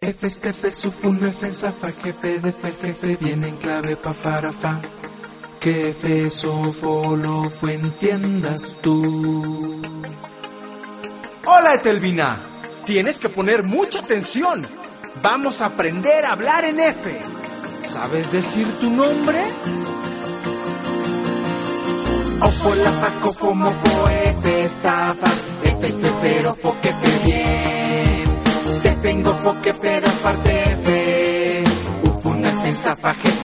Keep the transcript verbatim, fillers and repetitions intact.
F, estefe, sufun, F, zafa, jefe, defe, jefe, viene en clave pa, para, fa. Que F, sofo, lo, fue, entiendas tú. Hola, Etelvina. Tienes que poner mucha atención. Vamos a aprender a hablar en F. ¿Sabes decir tu nombre? Ofo, la, fa, cofo, mofo, F, estafas, F, estefero, fo, que fe, bien. Te vengo, fo, que pero aparte F. Ufun, F, zafa, jefe,